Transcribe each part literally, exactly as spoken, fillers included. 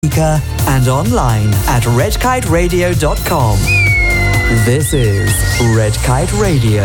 and online at red kite radio dot com. This is Red Kite Radio.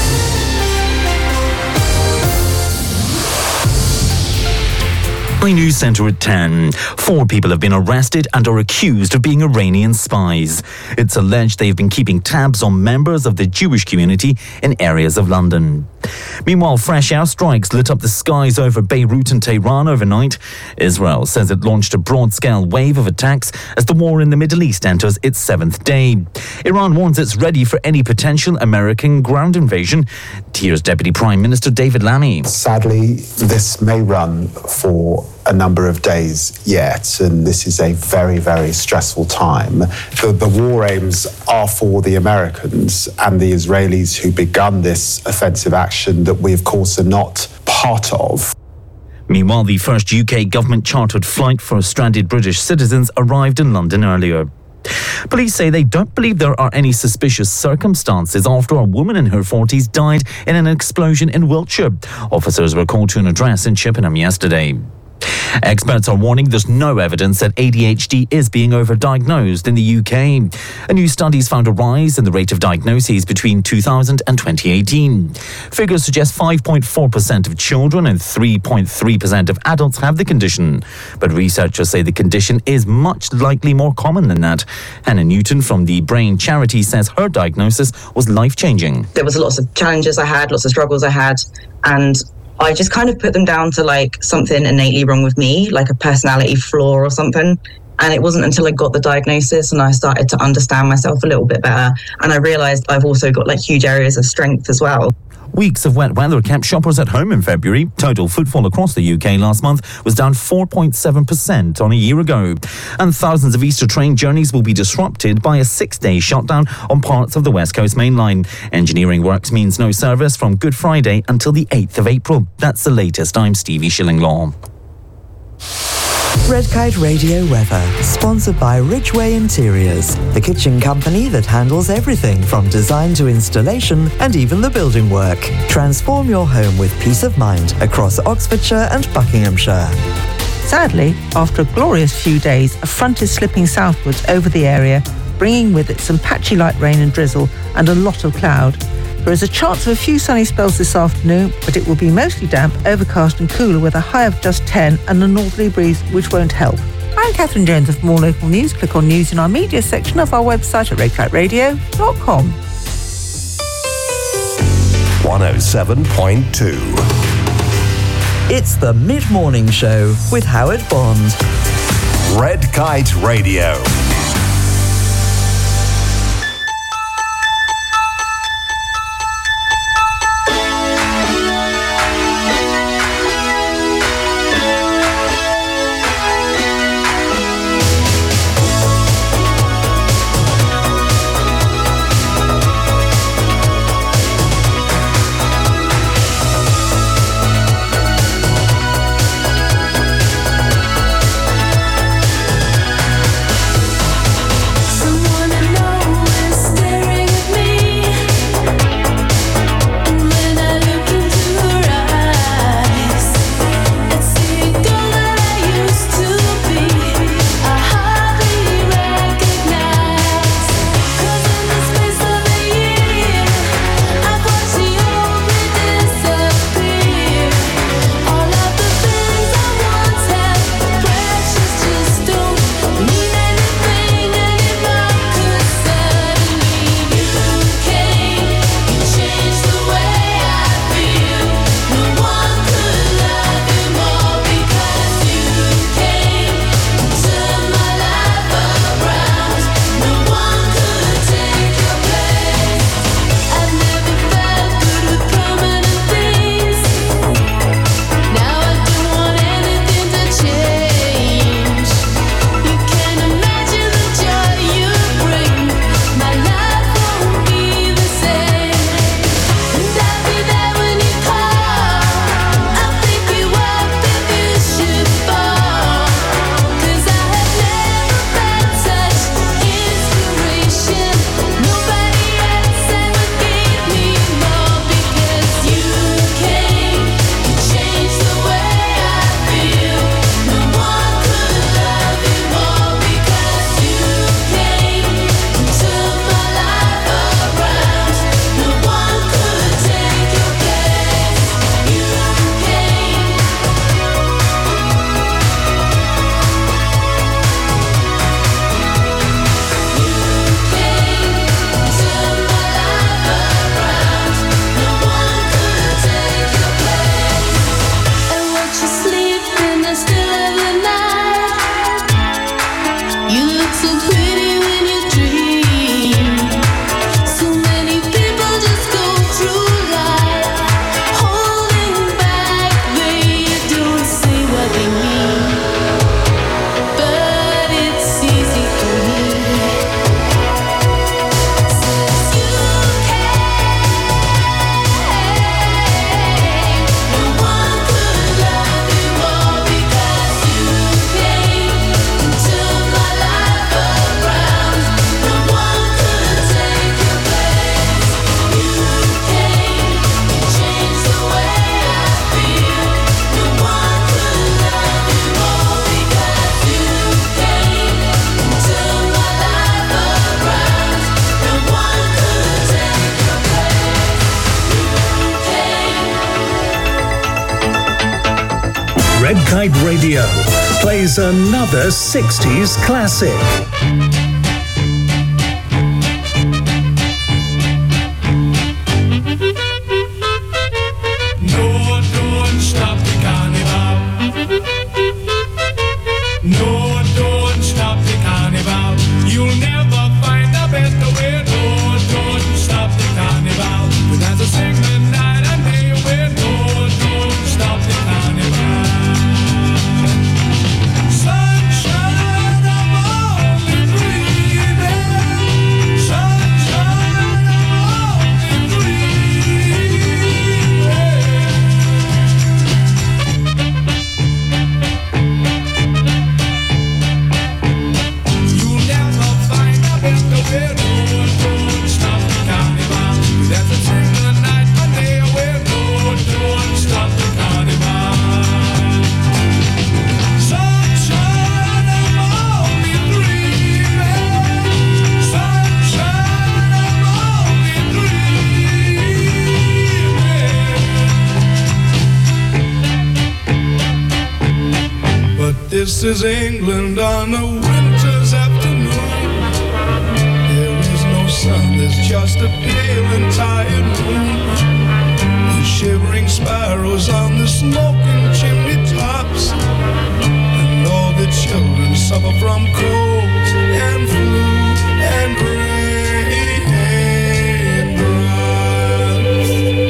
News Centre at ten. Four people have been arrested and are accused of being Iranian spies. It's alleged they've been keeping tabs on members of the Jewish community in areas of London. Meanwhile, fresh airstrikes lit up the skies over Beirut and Tehran overnight. Israel says it launched a broad-scale wave of attacks as the war in the Middle East enters its seventh day. Iran warns it's ready for any potential American ground invasion. Here's Deputy Prime Minister David Lammy. Sadly, this may run for a number of days yet, and this is a very, very stressful time. The, the war aims are for the Americans and the Israelis who begun this offensive action that we, of course, are not part of. Meanwhile, the first U K government-chartered flight for stranded British citizens arrived in London earlier. Police say they don't believe there are any suspicious circumstances after a woman in her forties died in an explosion in Wiltshire. Officers were called to an address in Chippenham yesterday. Experts are warning there's no evidence that A D H D is being overdiagnosed in the U K. A new study's found a rise in the rate of diagnoses between two thousand and twenty eighteen. Figures suggest five point four percent of children and three point three percent of adults have the condition. But researchers say the condition is much likely more common than that. Hannah Newton from the Brain Charity says her diagnosis was life-changing. There was lots of challenges I had, lots of struggles I had, and I just kind of put them down to like something innately wrong with me, like a personality flaw or something. And it wasn't until I got the diagnosis and I started to understand myself a little bit better. And I realised I've also got like huge areas of strength as well. Weeks of wet weather kept shoppers at home in February. Total footfall across the U K last month was down four point seven percent on a year ago. And thousands of Easter train journeys will be disrupted by a six-day shutdown on parts of the West Coast Main Line. Engineering works means no service from Good Friday until the eighth of April. That's the latest. I'm Stevie Shillinglaw. Red Kite Radio weather, sponsored by Ridgeway Interiors, the kitchen company that handles everything from design to installation and even the building work. Transform your home with peace of mind across Oxfordshire and Buckinghamshire. Sadly, after a glorious few days, a front is slipping southwards over the area, bringing with it some patchy light rain and drizzle and a lot of cloud. There is a chance of a few sunny spells this afternoon, but it will be mostly damp, overcast and cooler with a high of just ten and a northerly breeze which won't help. I'm Catherine Jones of More Local News. Click on News in our media section of our website at red kite radio dot com. one oh seven point two. It's the Mid-Morning Show with Howard Bond. Red Kite Radio. Red Kite Radio plays another sixties classic. No, don't stop the carnival. No, don't stop the carnival. You'll never find a better way. No, don't stop the carnival. We dance and sing the night and day away. No, don't stop the carnival. Sunshine, I'm only dreaming. Sunshine, I'm only dreaming. You'll never find a better way. No, don't stop the carnival. We dance and sing the night and day away. No, don't stop the carnival. Sunshine, I'm only dreaming. Sunshine, I'm only dreaming. But this is England on a winter's afternoon. There is no sun, there's just a pale and tired moon. The shivering sparrows on the smoking chimney tops, and all the children suffer from colds and flu and brain rot.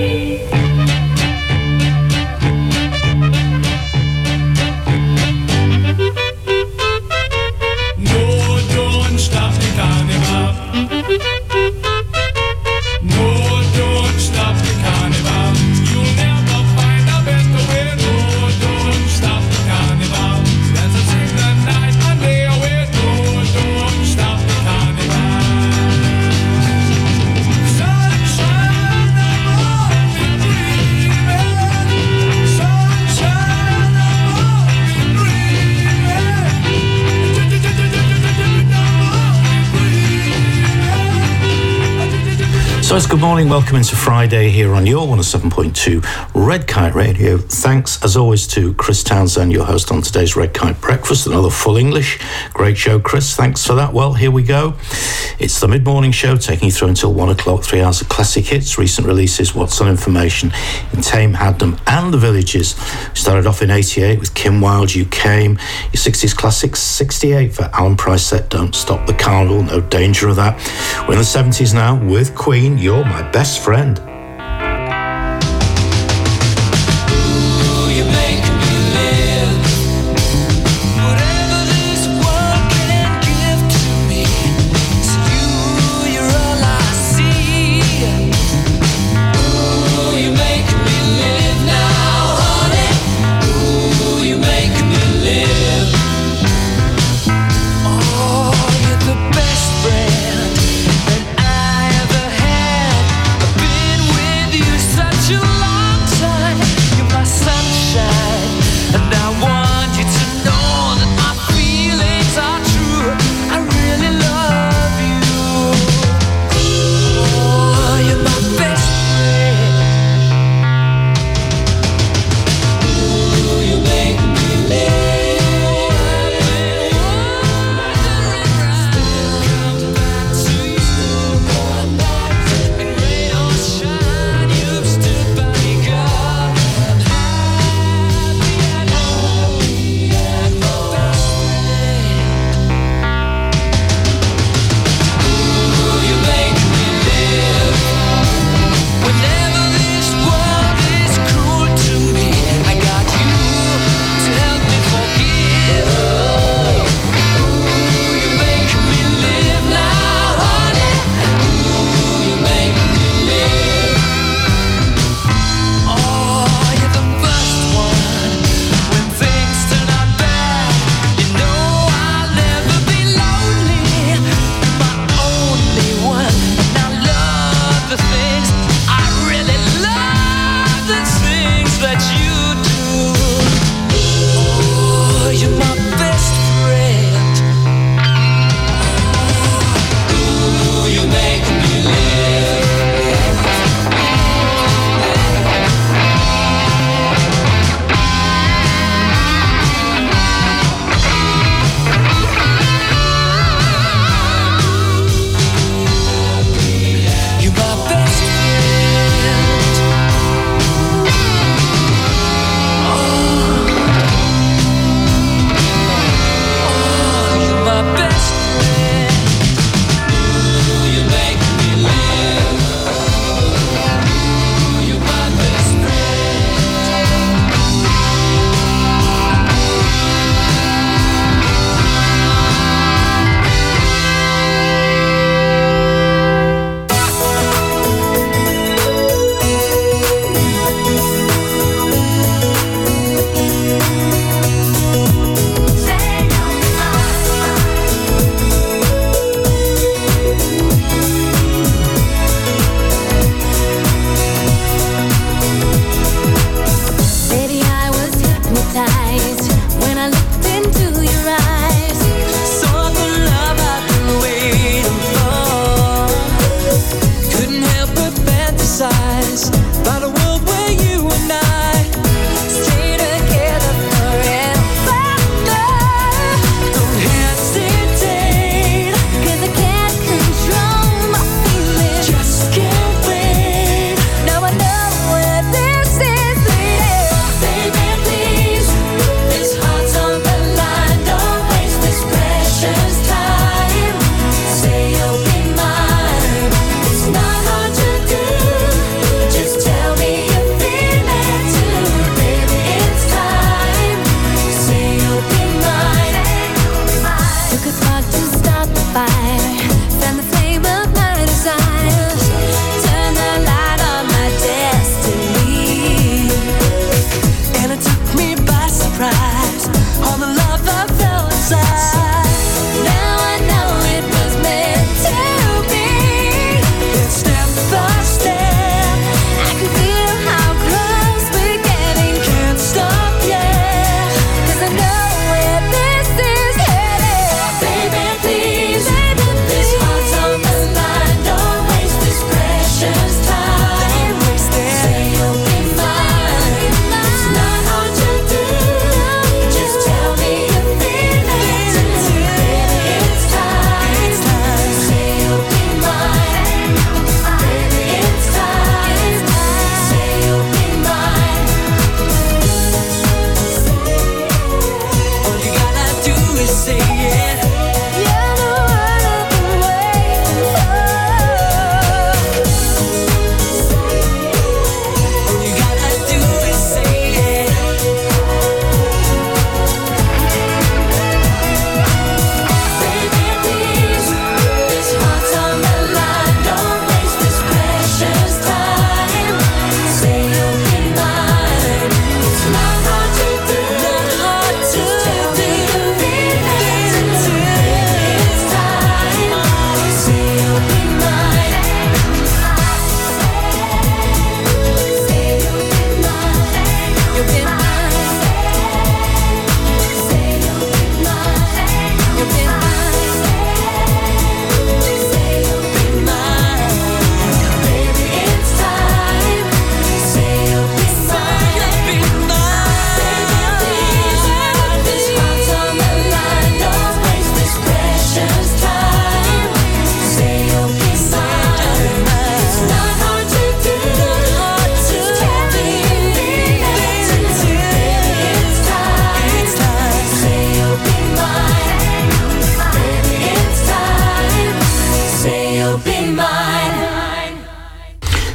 No, don't stop the carnival. No, don't stop the carnival. You'll never find a better way. No, don't stop the carnival. Dance and sing the night and day away. No, don't stop the carnival. Sunshine, I'm only dreaming. Sunshine, I'm only dreaming. So it's good morning, welcome into Friday here on your one oh seven point two Red Kite Radio. Thanks as always to Chris Townsend, your host on today's Red Kite Breakfast, another full English. Great show, Chris, thanks for that. Well, here we go. It's the mid-morning show taking you through until one o'clock, three hours of classic hits, recent releases, what's on information in Tame, Hadnam and the Villages. We started off in eighty-eight with Kim Wilde, You Came. Your sixties classics, sixty-eight for Alan Price set Don't Stop the Carnival, no danger of that. We're in the seventies now with Queen, You're My Best Friend. Best friend that I ever had. I've been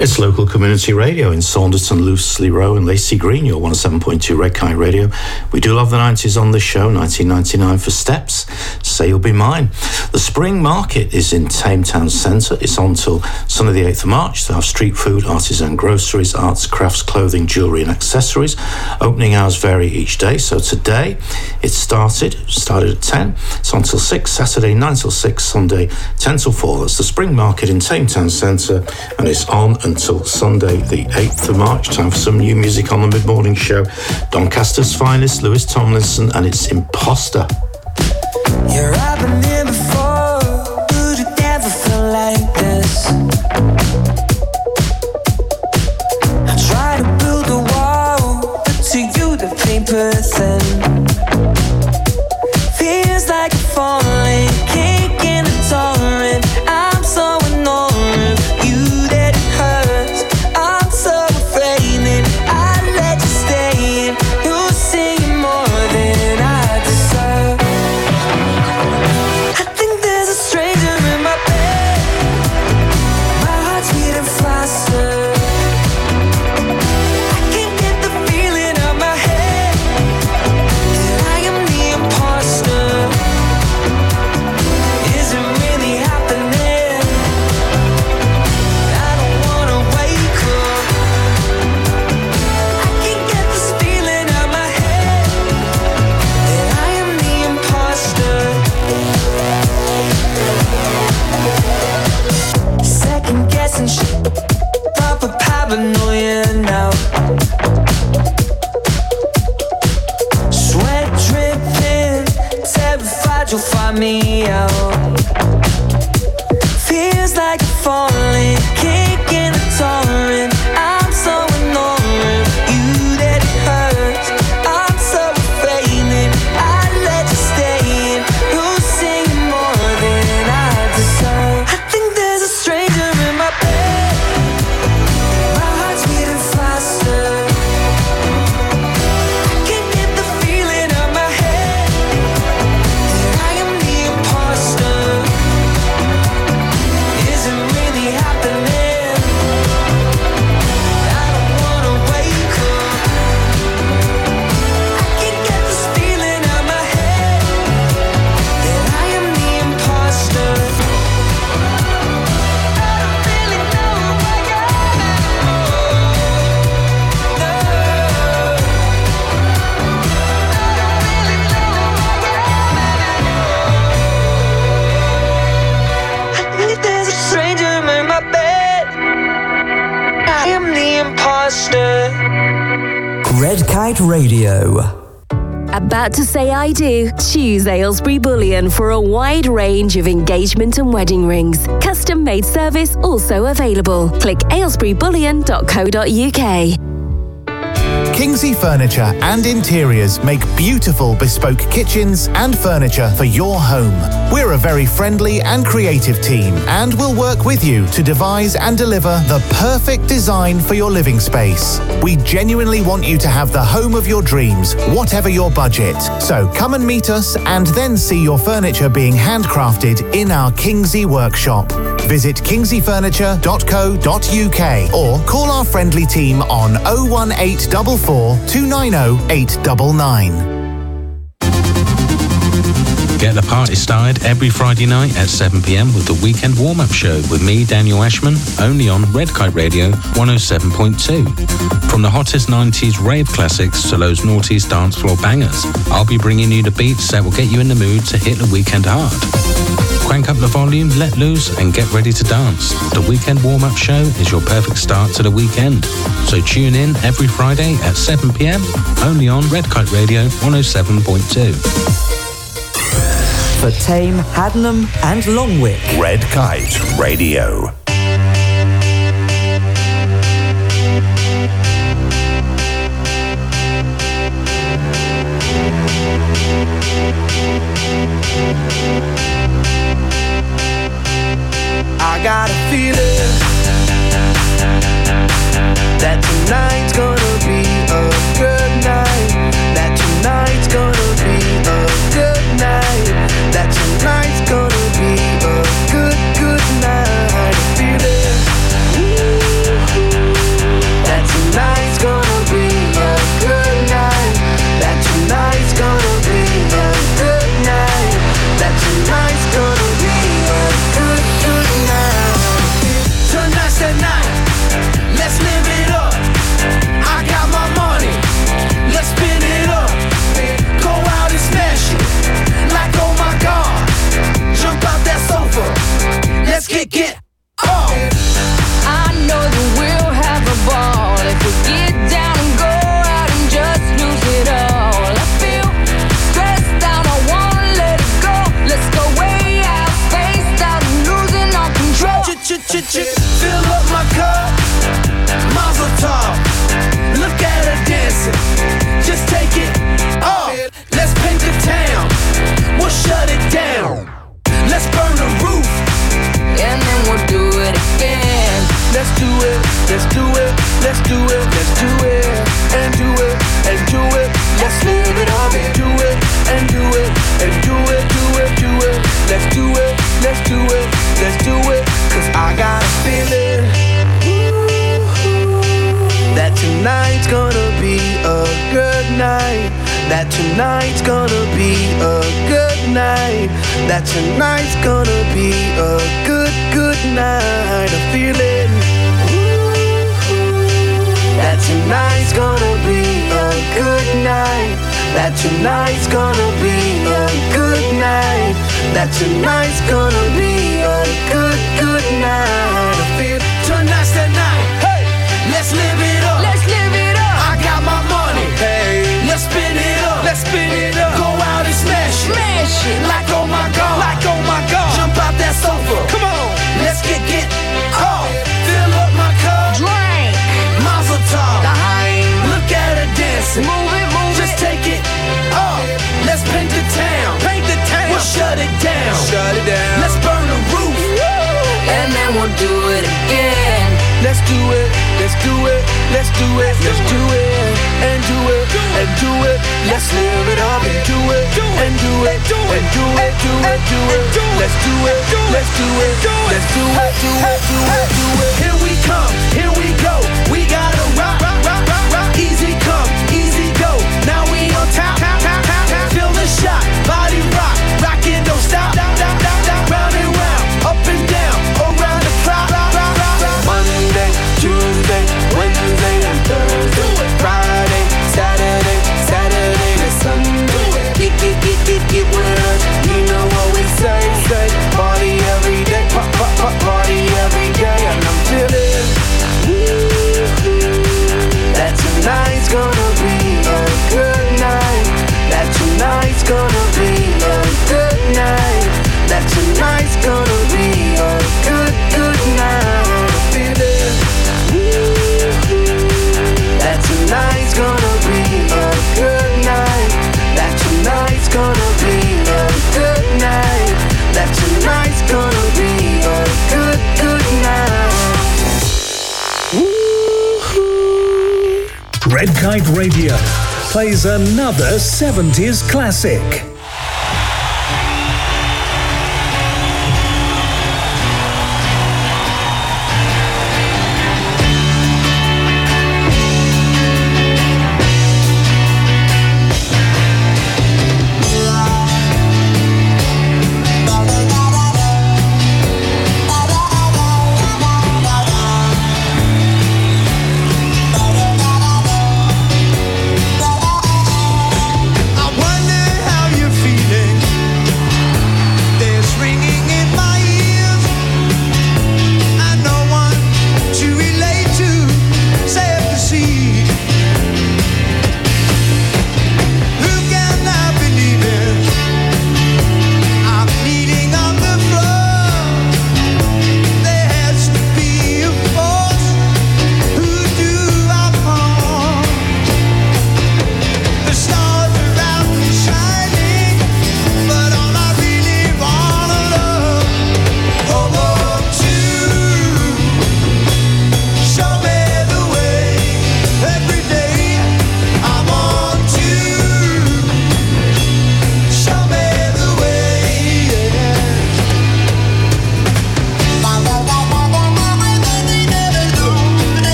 It's local community radio in Saunderson, Loosely Row and Lacey Green, your one oh seven point two Red Kite Radio. We do love the nineties on this show, nineteen ninety-nine for Steps, Say You'll Be Mine. The Spring Market is in Tame Town Centre. It's on till Sunday the eighth of March. They have street food, artisan groceries, arts, crafts, clothing, jewellery and accessories. Opening hours vary each day. So today it started, started at ten. It's on till six, Saturday nine till six, Sunday ten till four. That's the Spring Market in Tame Town Centre and it's on until Sunday the eighth of March. Time for some new music on the mid-morning show. Doncaster's finest, Lewis Tomlinson, and it's Imposter. Yeah, I've been here before, but it never felt like this. I try to build a wall, but to you the paper thin. Feels like I'm falling, cake in a torrent. I'm so annoying, you that it hurts. I'm so afraid that I let you stay in. You're saying more than I deserve. I think there's a stranger in my bed. My heart's beating faster. I can't get the feeling out my head that I am the imposter. Is it really happening? I don't wanna wake up. I can't get this feeling out my head that I am the imposter. Second guessing shit, proper paranoia now. Sweat dripping, terrified you'll find me out. Feels like I'm falling, cake in a torrent. I'm so annoying, you that it hurts. I'm so afraid that I let you stay in. You're saying more than I deserve. I think there's a stranger in my bed. My heart's beating faster. I can't get the feeling out my head that I am the imposter. Is it really happening? I don't wanna wake up. I can't get this feeling out my head that I am the imposter. I don't really know who I am. No. I don't really know who I am. I think there's a stranger in my bed. I am the imposter. Red Kite Radio. About to say I do? Choose Aylesbury Bullion for a wide range of engagement and wedding rings. Custom made service also available. Click aylesbury bullion dot co dot uk. Kingsley Furniture and Interiors make beautiful bespoke kitchens and furniture for your home. We're a very friendly and creative team and we'll work with you to devise and deliver the perfect design for your living space. We genuinely want you to have the home of your dreams, whatever your budget. So come and meet us and then see your furniture being handcrafted in our Kingsley workshop. Visit kingsley furniture dot co dot uk or call our friendly team on oh one eight four four, two nine oh, eight nine nine. Get the party started every Friday night at seven p m with the Weekend Warm-Up Show with me, Daniel Ashman, only on Red Kite Radio one oh seven point two. From the hottest nineties rave classics to those noughties dance floor bangers, I'll be bringing you the beats that will get you in the mood to hit the weekend hard. Crank up the volume, let loose, and get ready to dance. The Weekend Warm-Up Show is your perfect start to the weekend. So tune in every Friday at seven p m, only on Red Kite Radio one oh seven point two. For Tame, Haddenham and Longwick. Red Kite Radio. I got a feeling that tonight's gonna be a good night. That tonight's gonna be a good night. That tonight's gonna be a good, good night. I feel it. Ooh. let's do it, let's do it, and do it, and do it. Let's live it up and do it, and do it, and do it, do it, do it. Let's do it, let's do it, let's do it. Cause I got a feeling that tonight's gonna be a good night. That tonight's gonna be a good night. That tonight's gonna be a good, good night. A feeling that tonight's gonna be a good night. That tonight's gonna be a good night. That tonight's gonna be a good, good night. I feel tonight's the night. Hey, let's live it up. Let's live it up. I got my money. Hey, let's spin it up. Let's spin it up. Go out and smash it. Smash it. Like oh my god. Like oh my god. Jump out that sofa. Come on. Let's get get off. Fill up my cup. Drink. Mazel tov. Look at her dancing. Move it, move Just it. Just take it off. Let's paint the town. Paint the town. We'll shut it down. Shut it down. Let's burn the roof. Woo. And then we'll do it again. Let's do it. Let's do it. Let's do it. Let's do it. And do it. And do it. Let's live it up and do it. And do it. And do it. Do it. Do it. Let's do it. Let's do it. Let's do it. Do it. Do it. Do it. Here we come. Here we go. We gotta rock, rock, rock, rock, rock. Easy come, easy go. Now we on top, top, top, top, top. Feel the shot, body rock, rock it, don't stop, stop, stop, stop, stop. Round and round, up and down, around the clock. Monday, Tuesday, Wednesday, and Thursday, Friday, Saturday, Saturday to Sunday. Get, get, get, get, get with us. You know what we say, say. Party every day, pop, pop, pop, party every day, and I'm feeling that tonight's gonna be a good night. That tonight's gonna be a good night. That tonight's gonna be a good, good night. I feel it. That tonight's gonna be a good night. That tonight's gonna be a good night. That tonight's gonna be a good, good night. Red Kite Radio plays another seventies classic. I wonder how you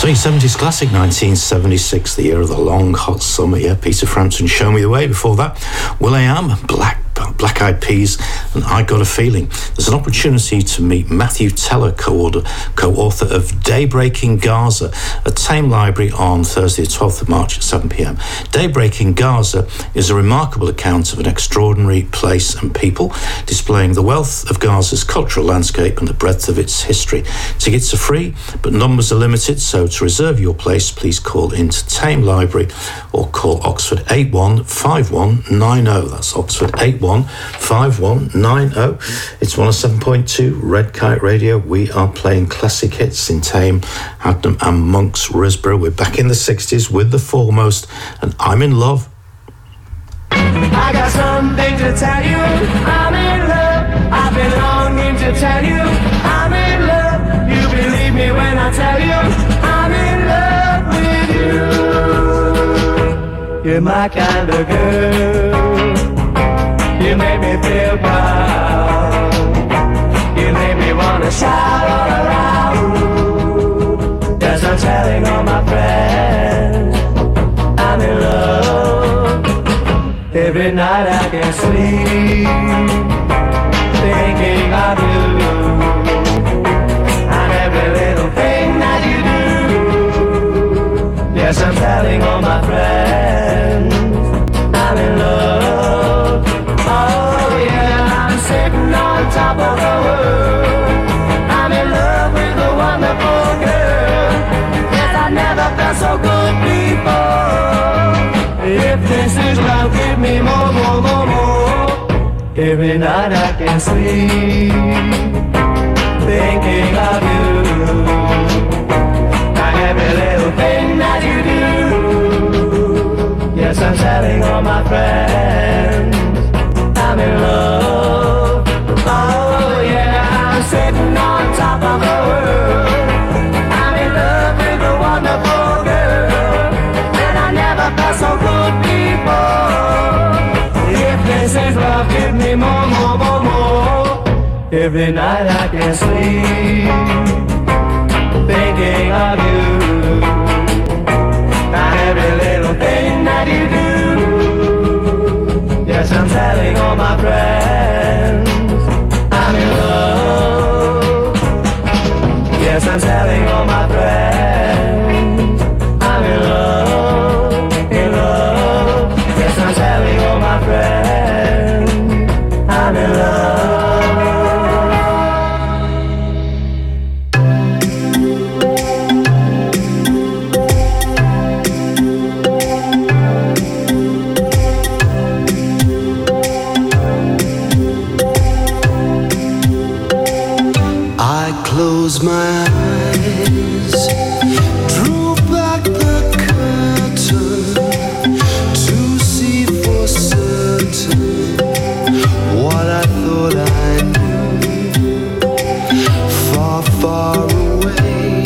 So seventies classic, nineteen seventy-six, the year of the long, hot summer. Yeah, Peter Frampton, Show Me the Way. Before that, will.i.am, Black Black Eyed Peas, and I Got a Feeling. There's an opportunity to meet Matthew Teller, co-author, co-author of Daybreak in Gaza, at Tame Library on Thursday, the twelfth of March at seven p.m. Daybreak in Gaza is a remarkable account of an extraordinary place and people, displaying the wealth of Gaza's cultural landscape and the breadth of its history. Tickets are free, but numbers are limited, so to reserve your place, please call into Tame Library or call Oxford eight one five one nine zero. That's Oxford eight one five one nine zero. It's one oh seven point two Red Kite Radio. We are playing classic hits in Tame, Hadnam and Monk's Risborough. We're back in the sixties with The Foremost, and I'm in love. I got something to tell you. I'm in love. I've been longing to tell you. I'm in love. You believe me when I tell you. I'm in love with you. You're my kind of girl. You make me feel proud. You make me wanna shout all around. Yes, I'm telling all my friends I'm in love. Every night I can sleep thinking of you, and every little thing that you do. Yes, I'm telling all my friends I'm in love. Oh yeah, I'm sitting on top of the world. I'm in love with a wonderful girl. Yes, I never felt so good before. If this is love, give me more, more, more, more. Every night I can sleep thinking of you, and every little thing that you do. Yes, I'm telling all my friends I'm in love. Oh yeah, I'm sitting on top of the world. I'm in love with a wonderful girl, and I never felt so good before. If this is love, give me more, more, more, more. Every night I can sleep thinking of you, and every little thing that you do. Yes, I'm telling all my friends I'm in love. Yes, I'm telling all my friends I'm in love, in love. Yes, I'm telling all my friends I'm in love. Close my eyes, drew back the curtain to see for certain what I thought I knew. Far, far away,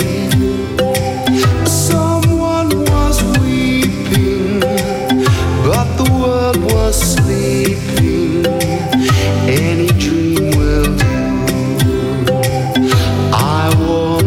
someone was weeping, but the world was sleeping. Any dream will do. I wore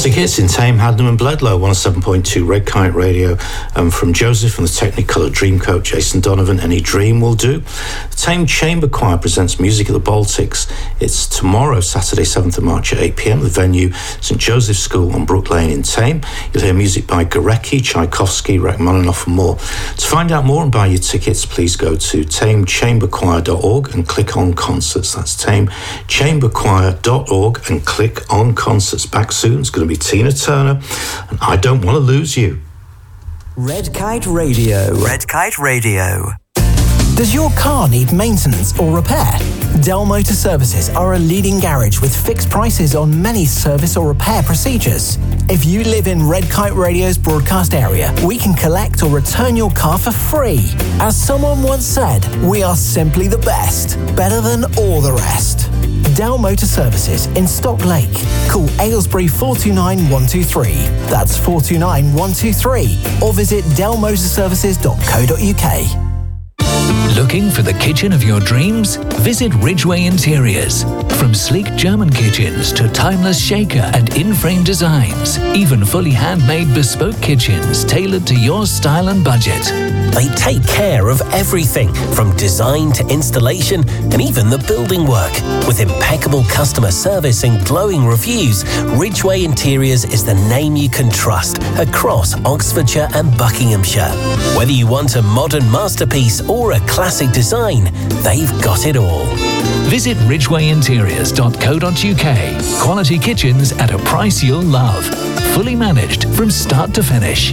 Classic hits in Tame, Hadnam and Bledlow, one oh seven point two Red Kite Radio. Um, from Joseph and the Technicolor Dreamcoat, Jason Donovan, Any Dream Will Do. The Tame Chamber Choir presents Music of the Baltics. It's tomorrow, Saturday, seventh of March at eight p.m. The venue, St Joseph's School on Brook Lane in Tame. You'll hear music by Gorecki, Tchaikovsky, Rachmaninoff and more. To find out more and buy your tickets, please go to tame chamber choir dot org and click on concerts. That's tame chamber choir dot org and click on concerts. Back soon, it's going to be Tina Turner and I Don't Want to Lose You. Red Kite Radio. Red Kite Radio. Does your car need maintenance or repair? Dell Motor Services are a leading garage with fixed prices on many service or repair procedures. If you live in Red Kite Radio's broadcast area, we can collect or return your car for free. As someone once said, we are simply the best, better than all the rest. Dell Motor Services in Stock Lake. Call Aylesbury four two nine one two three. That's four two nine one two three. Or visit dell motor services dot co dot uk. Looking for the kitchen of your dreams? Visit Ridgeway Interiors. From sleek German kitchens to timeless shaker and in-frame designs, even fully handmade bespoke kitchens tailored to your style and budget. They take care of everything from design to installation and even the building work. With impeccable customer service and glowing reviews, Ridgeway Interiors is the name you can trust across Oxfordshire and Buckinghamshire. Whether you want a modern masterpiece or a classic design, they've got it all. Visit ridgeway interiors dot co dot uk. Quality kitchens at a price you'll love. Fully managed from start to finish.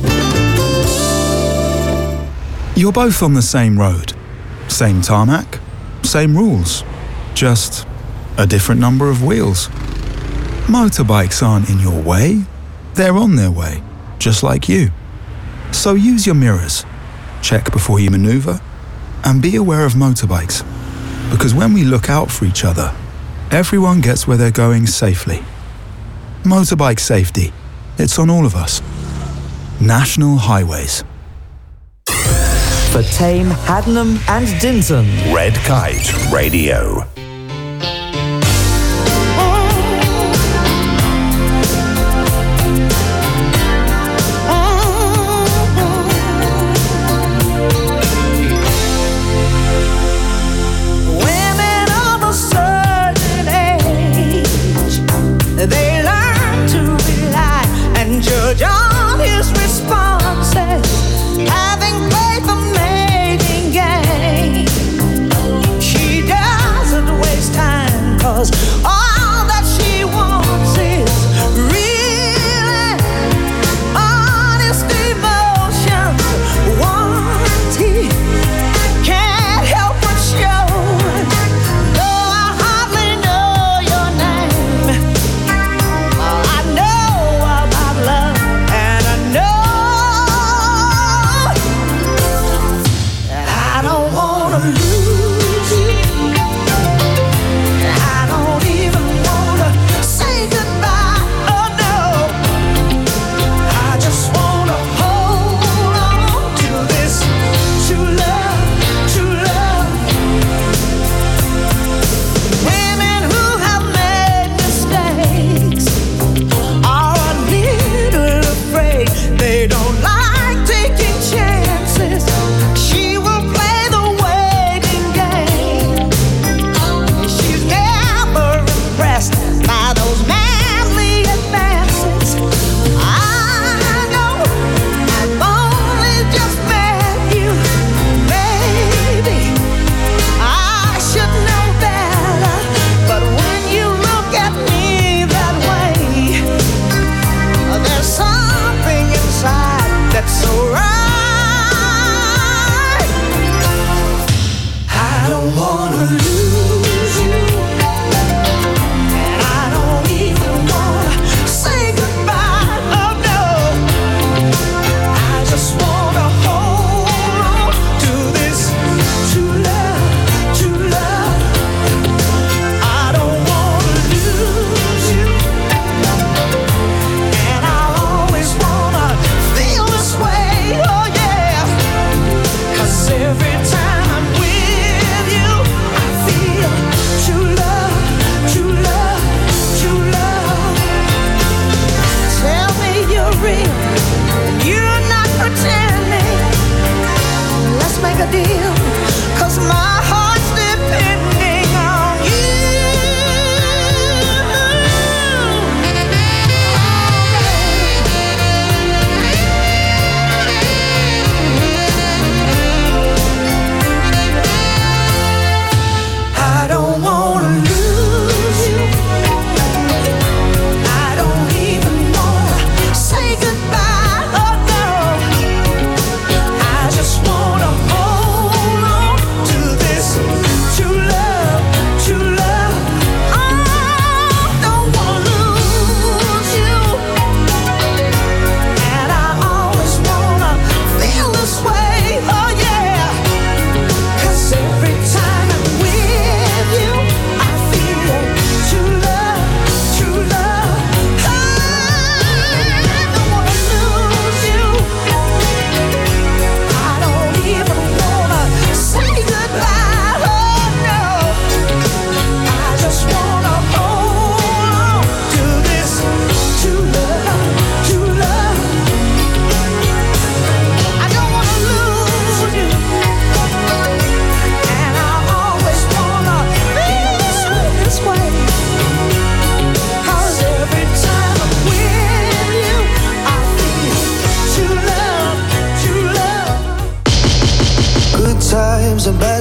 You're both on the same road. Same tarmac, same rules. Just a different number of wheels. Motorbikes aren't in your way. They're on their way, just like you. So use your mirrors. Check before you maneuver. And be aware of motorbikes. Because when we look out for each other, everyone gets where they're going safely. Motorbike safety. It's on all of us. National Highways. For Tame, Hadnam and Dinton. Red Kite Radio. They learn to rely and judge on his responses, having faith for making gain. She doesn't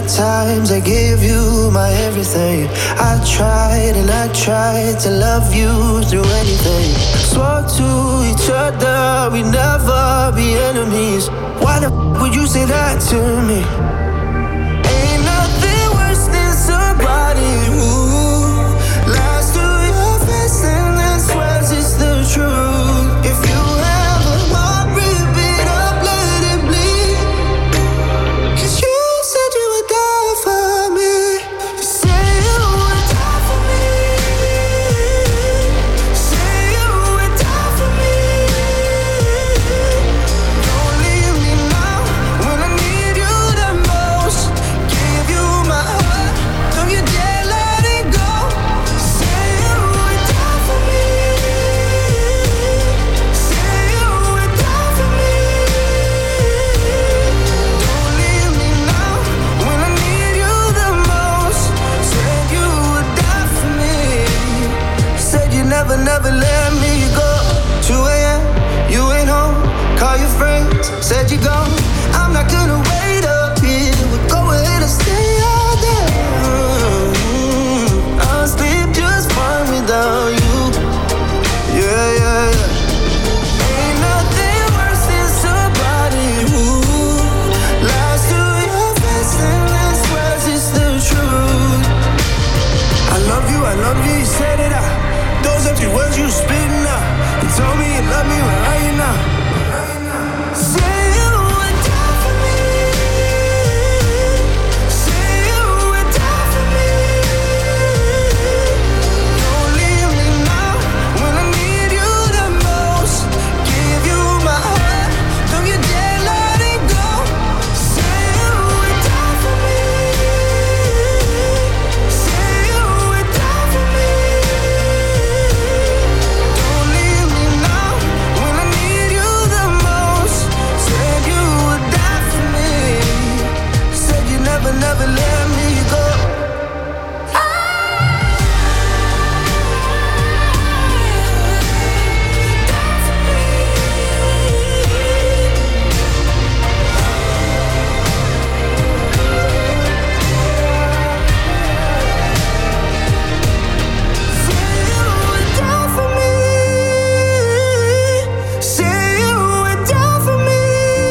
at times I gave you my everything. I tried and I tried to love you through anything. Swore to each other we'd never be enemies. Why the f would you say that to me? Ain't nothing worse than somebody who lies to your face and then swears it's the truth. If you have a heart, rip it up, let it bleed. 'Cause you said you would die for me. You say you would die for me. Say you would die for me. Don't leave me now when I need you the most. Give you my heart, don't you dare let it go. Say you would die for me. Say you would die for me. Don't leave me now when I need you the most. Said you would die for me. Said you never, never let me go. two a.m. you ain't home. Call your friends, said you gone. I'm not gonna wait up here. We'll go ahead and stay out there. I'll sleep just fine without you. Yeah, yeah, yeah. Ain't nothing worse than somebody who lies to your face and then swears it's the truth. I love you, I love you, you said it out. Those empty words you spitting out. You told me you love me, where are you now? Say you would die for me. Say you would die for me. Don't leave me now when I need you the most. Give you my heart, don't you dare let it go. Say you would die for me. Say you would die for me. Don't leave me now when I need you the most. Said you would die for me. Said you never, never let me go. Say you would die for me.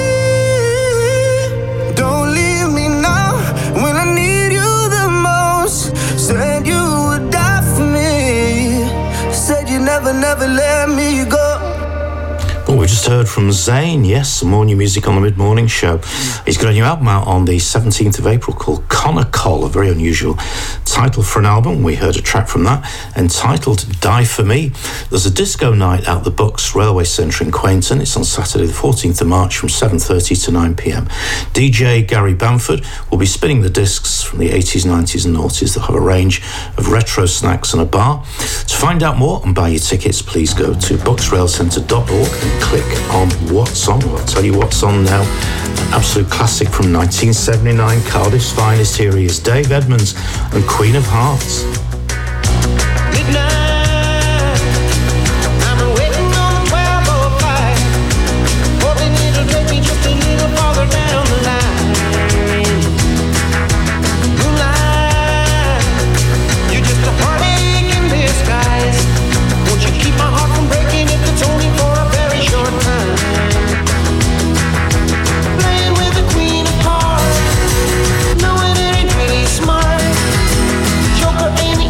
Don't leave me now when I need you the most. Said you would die for me. Said you never, never let me go. Well, we just heard from Zayn. Yes, some more new music on the mid-morning show. He's got a new album out on the seventeenth of April called Connor Coll, a very unusual title for an album. We heard a track from that entitled Die For Me. There's a disco night out the Bucks Railway Centre in Quainton. It's on Saturday the fourteenth of March from seven thirty to nine p.m. D J Gary Bamford will be spinning the discs from the eighties, nineties and noughties. They'll have a range of retro snacks and a bar. To find out more and buy your tickets, please go to bucks rail centre dot org and click on What's On. I'll tell you what's on now. An absolute classic from nineteen seventy-nine, Cardiff's finest. Here he is, Dave Edmunds and Queen of Hearts. Joker ain't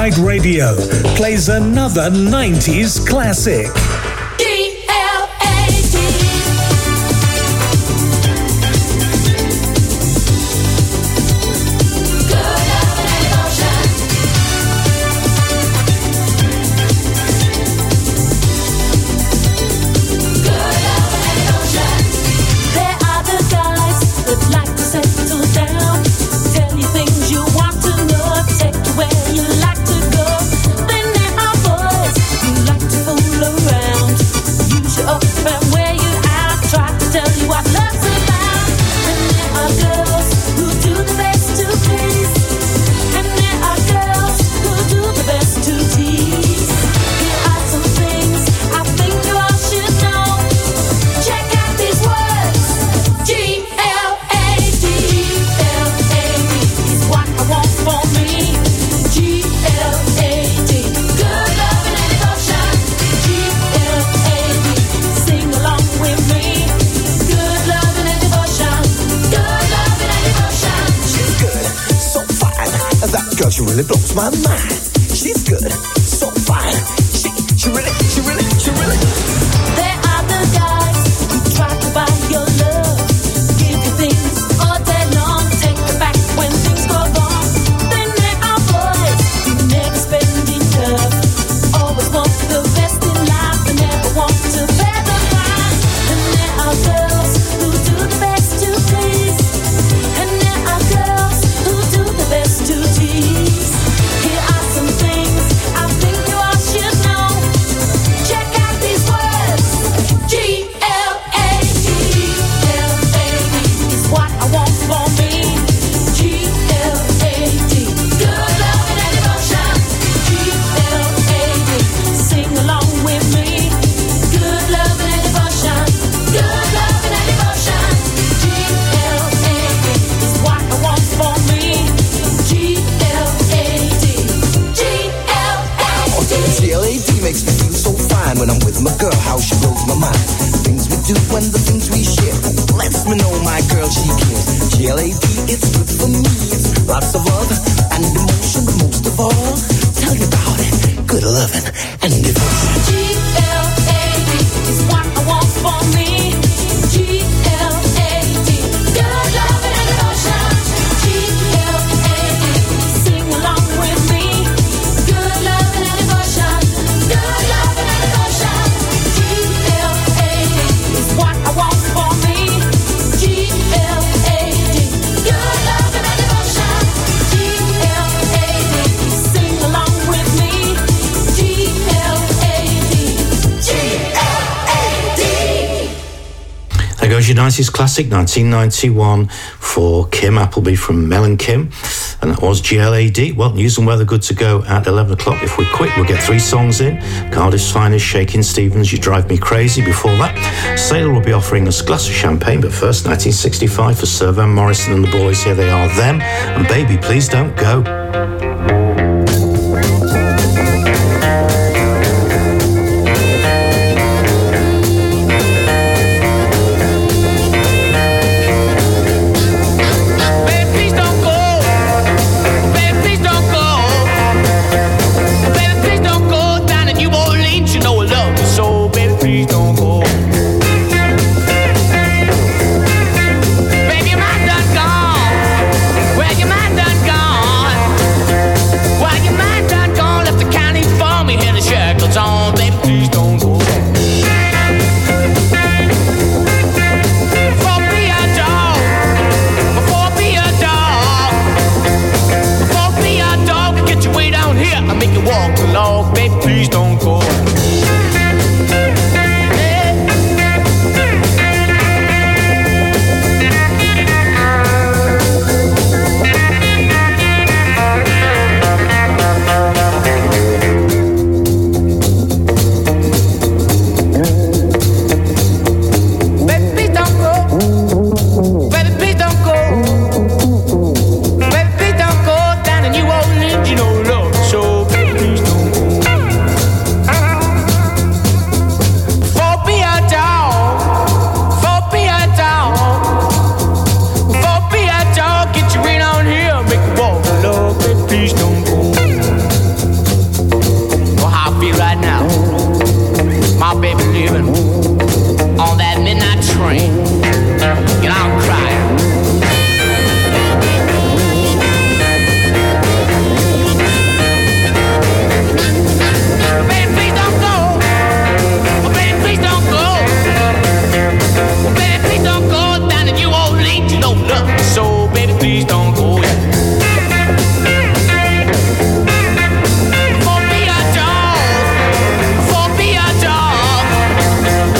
Kite Radio plays another nineties classic. She really blows my mind. She's good, so fine. She, she really, she really, she really. There are the guys who try to buy your love, give you things all day long, take it back when things go wrong. Then there are boys who never spend enough, always want the best in life, and never want to bear the price. And there are girls who do the best to please, and there are girls who do the best to tease. Here are some things I think you all should know. Check out these words. G L A D. L A D is what I want for me. G L A D. Good loving and devotion. G L A D. Sing along with me. Good loving and devotion. Good loving and devotion. G L A D is what I want for me. G L A D. G L A D. G L A D makes me feel so fine when I'm with my girl, how she blows my mind. Things we do and the things we share lets me know my girl, she cares. G L A D, it's good for me. It's lots of love and emotion, but most of all, tell you about it. Good loving and devotion. G L A D is what I want for me. G L A D. Good loving and devotion. G L A D. Sing along with me. Good loving and devotion. Good loving and devotion. G L A D is what I want for me. G L A D. Good loving and devotion. G L A D. Sing along with me. G L A D. G L A D. There goes your nineties classic, nineteen ninety-one, for Kim Appleby from Mel and Kim. And that was G L A D. Well, news and weather good to go at eleven o'clock. If we're quick, we'll get three songs in. Cardiff's Finest, Shakin' Stevens, You Drive Me Crazy. Before that, Sailor will be offering us a glass of champagne. But first, nineteen sixty-five for Sir Van Morrison and the Boys. Here they are, Them. And Baby, Please Don't Go. Baby, please don't go. Baby, please don't go. Baby, please don't go down in New Orleans. You know I love you so. Baby, please don't go. Baby, your mind done gone. Well, your mind done gone. heart, baby, leaving on that midnight train. You know, I'm crying. Baby, please don't go. Oh, baby, please don't go. Oh, baby, please don't go down to New Orleans, you know love. So, baby, please don't go. Yeah. For be a dog, for be a dog.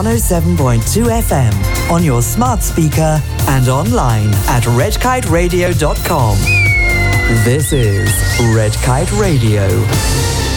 one oh seven point two F M on your smart speaker and online at red kite radio dot com. This is Red Kite Radio.